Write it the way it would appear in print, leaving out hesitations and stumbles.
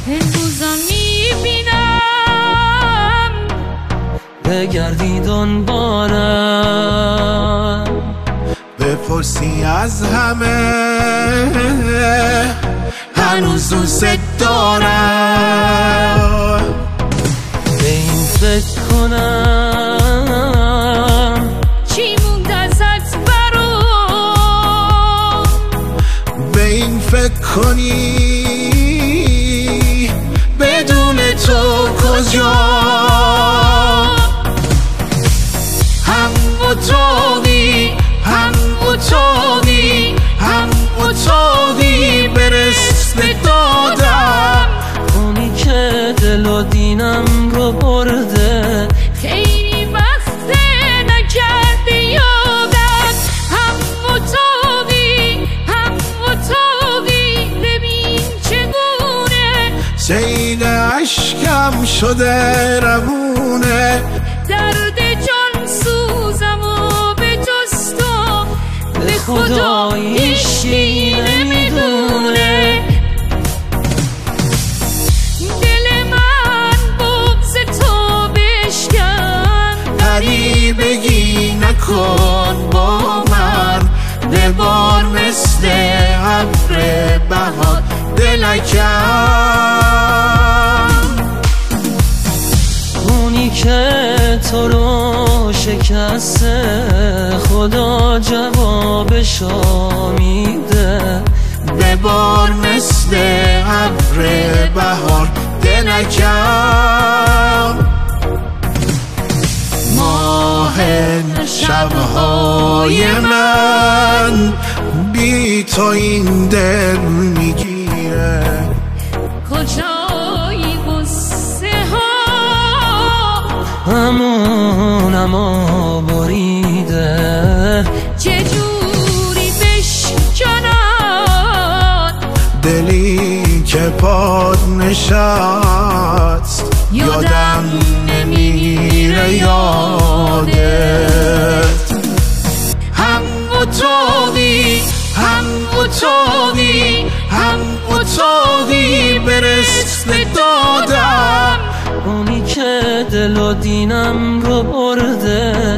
امروزم میبینم بگردی دنبالم، بپرسی از همه هنوز دوست دارم. به این فکر کنم چی مونده ازت برام، به این فکر کنی بدون تو کجا، هم اتاقی هم اتاقی هم اتاقی برس به دادم. اونی که دل و دینم رو برده، خیلی وقت نکردی یادم. هم اتاقی هم اتاقی ببین چگونه سیل عشقم شده روونه. درد جان سوزم و به جز تو به خدا هیچکی نمیدونه. دل من بغض تو بشکن، غریبگی نکن با من، ببار مثل ابر بهار دلکم. اونی که تو رو شکسته، خدا جوابشو میده. ببار مثل ابر بهار دلکم. ماه شبهای من بی تو این دل میگیره. کجایی غصه ها همونمو بریده، چجوری بشکنن دلی که پاد نشست یادم نمیره یادت. هم اتاقی هم اتاقی هم اتاقی برس به دادم. اونی که دل و دینم رو برده،